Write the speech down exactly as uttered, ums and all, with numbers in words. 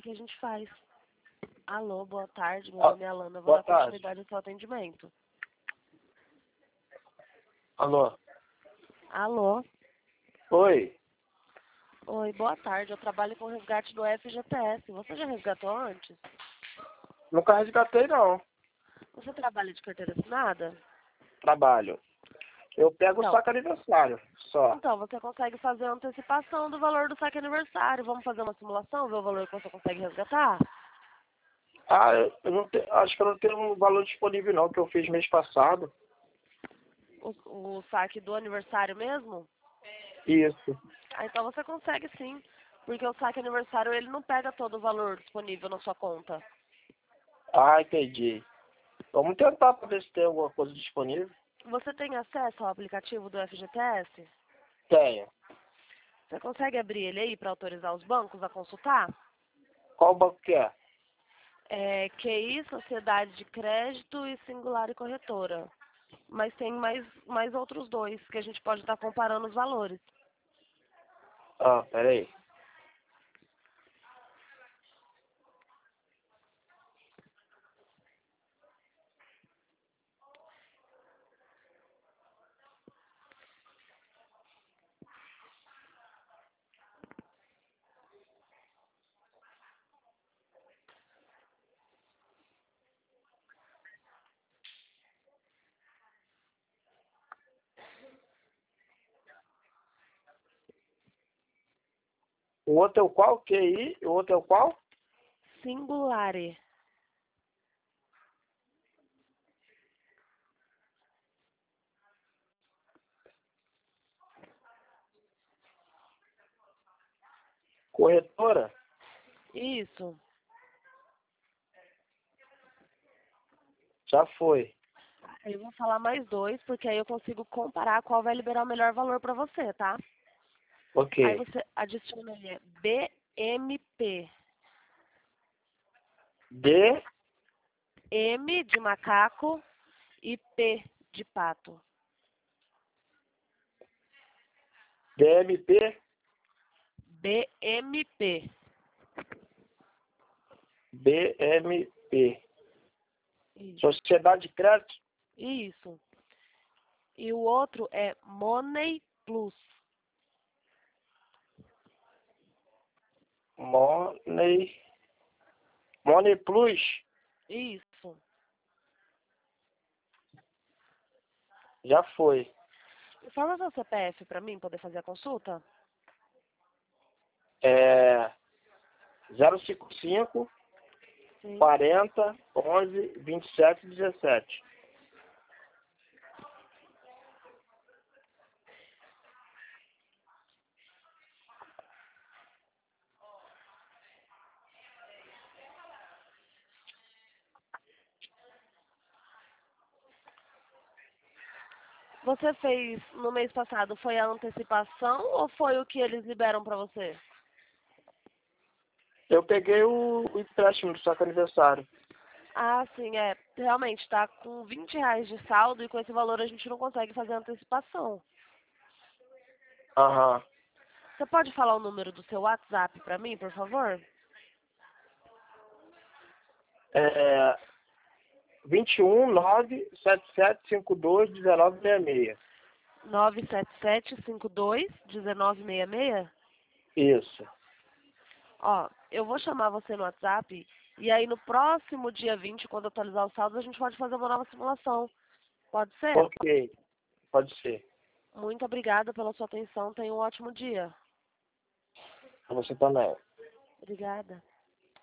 que a gente faz. Alô, boa tarde, meu Ah, nome é Alana, vou boa dar tarde. continuidade ao seu atendimento. Alô? Alô? Oi? Oi, boa tarde, eu trabalho com resgate do F G T S. Você já resgatou antes? Nunca resgatei, não. Você trabalha de carteira assinada? Trabalho. Eu pego o Então, saco aniversário, só. então, você consegue fazer a antecipação do valor do saque aniversário. Vamos fazer uma simulação, ver o valor que você consegue resgatar? Ah, eu eu não te- acho que eu não tenho um valor disponível, não, que eu fiz mês passado. O, o saque do aniversário mesmo? Isso. Ah, então você consegue sim, porque o saque aniversário ele não pega todo o valor disponível na sua conta. Ah, entendi. Vamos tentar para ver se tem alguma coisa disponível. Você tem acesso ao aplicativo do F G T S? Tenho. Você consegue abrir ele aí para autorizar os bancos a consultar? Qual banco que é? É Q I, Sociedade de Crédito e Singular e Corretora. Mas tem mais, mais outros dois que a gente pode estar comparando os valores. Ah, peraí. O outro é o qual? Q I? O outro é o qual? Singulare. Corretora? Isso. Já foi. Aí eu vou falar mais dois, porque aí eu consigo comparar qual vai liberar o melhor valor para você, tá? Aí Ok. você adiciona aí B M P. D, M de macaco e P de pato. D M P, B M P. B M P. Isso. Sociedade de Crédito? Isso. E o outro é Money Plus. Money. Money Plus? Isso. Já foi. Informa seu C P F para mim poder fazer a consulta. É zero cinco cinco, Sim. quarenta, onze, vinte e sete, dezessete. Você fez no mês passado, foi a antecipação ou foi o que eles liberam para você? Eu peguei o, o empréstimo do saco aniversário. Ah, sim, é. Realmente, está com vinte reais de saldo e com esse valor a gente não consegue fazer antecipação. Aham. Você pode falar o número do seu WhatsApp para mim, por favor? É vinte e um, nove, sete sete cinco dois, dezenove sessenta e seis. nove sete sete cinco dois um nove seis seis? Isso. Ó, eu vou chamar você no WhatsApp e aí no próximo dia vinte, quando atualizar os saldos, a gente pode fazer uma nova simulação. Pode ser? Ok. Pode ser. Muito obrigada pela sua atenção. Tenha um ótimo dia. Pra você também. Obrigada.